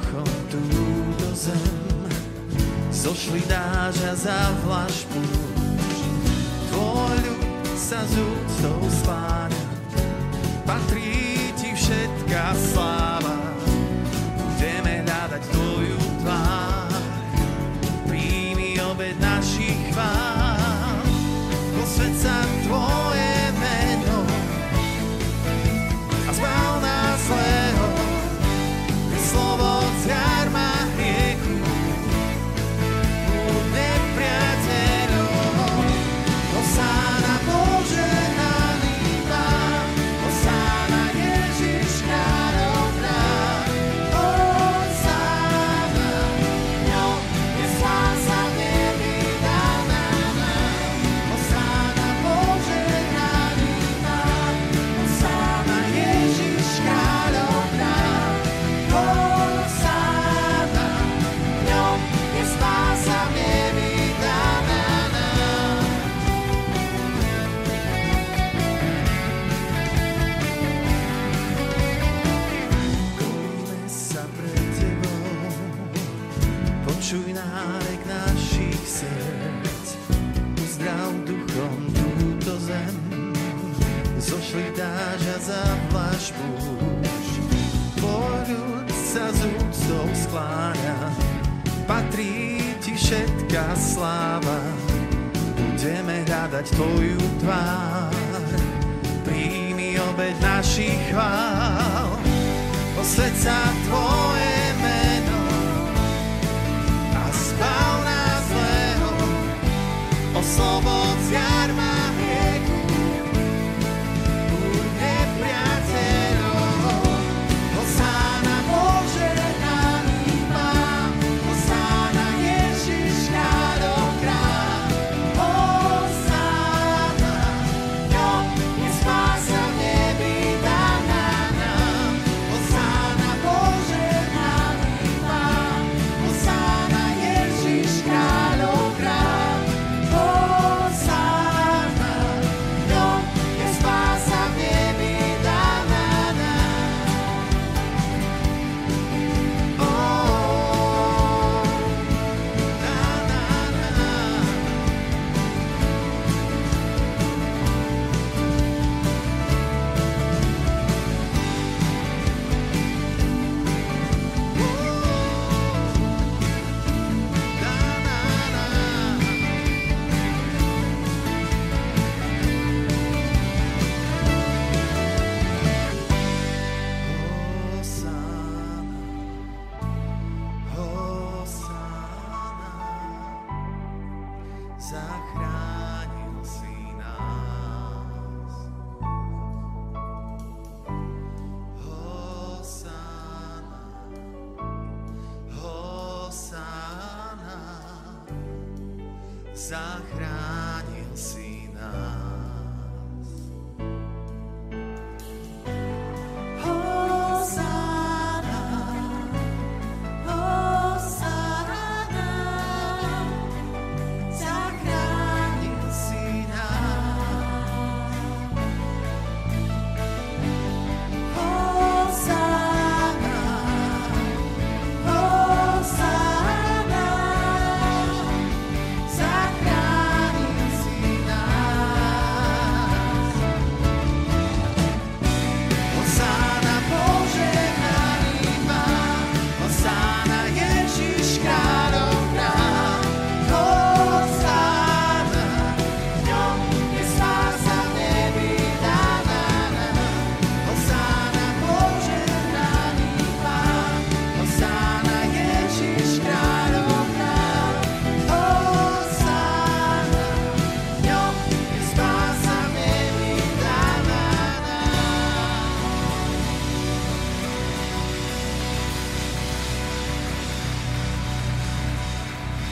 duchom túto zem. Zošli dážď a zavlaž púšť, tvoj ľud sa z úctou skláňa, patrí ti všetká sláva. Budeme hľadať tvoju tvár, príjmi obeť našich chvál, posväť sa tvoje meno a zbav nás zlého, slovo zjarma hriechu. Buď nepriateľom, hosána požehnaný Pán, hosána Ježiš kráľov kráľ. Hosána, v ňom je spása v nebi daná nám. Hosána požehnaný Pán, hosána Ježiš kráľov kráľ. Hosána, v ňom je spása v nebi daná nám. Kolíme sa pred tebou, počuj nárek našich srdc, uzdrav duchom túto zem, zošli dážď a zavlaž púšť, tvoj ľud sa z úctou skláňa, patrí ti všetká sláva. Budeme hľadať tvoju tvár, príjmi obeť našich chvál, posväť sa tvoje meno a zbav nás zlého, oslobod z jarma hriechu. Buď nepriateľom, hosána požehnaný Pán, hosána Ježiš kráľov kráľ. Hosána, v ňom je spása v nebi daná nám. Hosána požehnaný Pán, hosána Ježiš kráľov kráľ. Hosána, v ňom je spása v nebi daná nám. Oh, na, na, na. Zachránil si nás. Hosána, hosána, zachránil si nás.